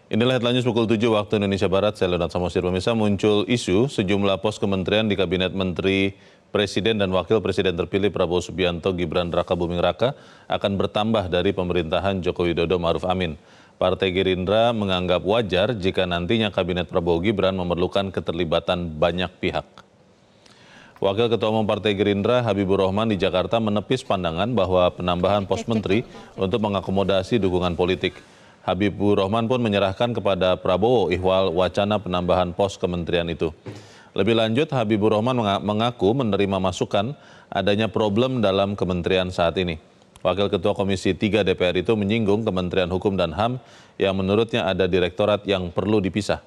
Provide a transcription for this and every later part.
Inilah headline news pukul 7 waktu Indonesia Barat. Saya Leonard Samosir. Pemirsa, muncul isu sejumlah pos kementerian di Kabinet Menteri Presiden dan Wakil Presiden terpilih Prabowo Subianto Gibran Rakabuming Raka akan bertambah dari pemerintahan Joko Widodo Ma'ruf Amin. Partai Gerindra menganggap wajar jika nantinya Kabinet Prabowo Gibran memerlukan keterlibatan banyak pihak. Wakil Ketua Umum Partai Gerindra Habibur Rahman di Jakarta menepis pandangan bahwa penambahan pos menteri untuk mengakomodasi dukungan politik. Habibur Rahman pun menyerahkan kepada Prabowo ihwal wacana penambahan pos kementerian itu. Lebih lanjut, Habibur Rahman mengaku menerima masukan adanya problem dalam kementerian saat ini. Wakil Ketua Komisi 3 DPR itu menyinggung Kementerian Hukum dan HAM yang menurutnya ada direktorat yang perlu dipisah.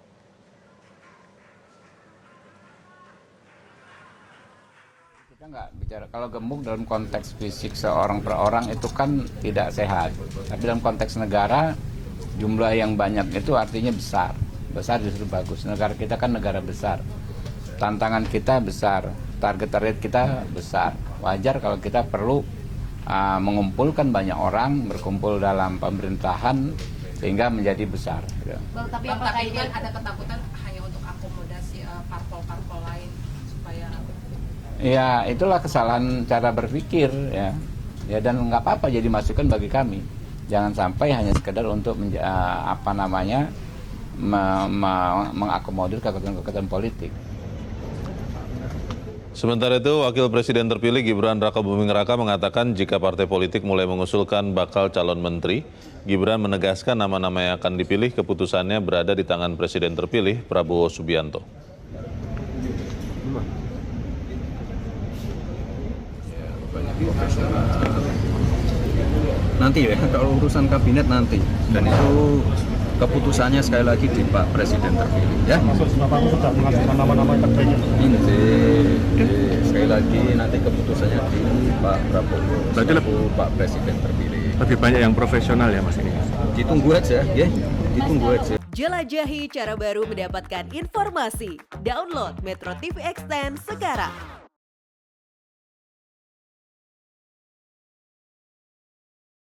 Kita nggak bicara, kalau gemuk dalam konteks fisik seorang per orang itu kan tidak sehat. Tapi dalam konteks negara, jumlah yang banyak itu artinya besar. Besar justru bagus. Negara kita kan negara besar. Tantangan kita besar, target kita besar. Wajar kalau kita perlu mengumpulkan banyak orang, berkumpul dalam pemerintahan sehingga menjadi besar. Bang, tapi apakah ini ada ketakutan hanya untuk akomodasi parpol-parpol lain supaya? Ya, itulah kesalahan cara berpikir ya. Ya, dan nggak apa-apa jadi masukan bagi kami. Jangan sampai hanya sekedar untuk mengakomodir kekuatan politik. Sementara itu, Wakil Presiden terpilih Gibran Rakabuming Raka mengatakan jika partai politik mulai mengusulkan bakal calon menteri, Gibran menegaskan nama-nama yang akan dipilih keputusannya berada di tangan Presiden terpilih Prabowo Subianto. Nanti ya, kalau urusan kabinet nanti, dan itu keputusannya sekali lagi di Pak Presiden terpilih ya. Bapak sudah mengajukan nama-nama terbaik. Ini sekali lagi nanti keputusannya di Pak Prabowo. Berarti Pak Presiden terpilih. Lebih banyak yang profesional ya Mas ini. Ditunggu aja ya, ditunggu aja. Jelajahi cara baru mendapatkan informasi. Download Metro TV Extend sekarang.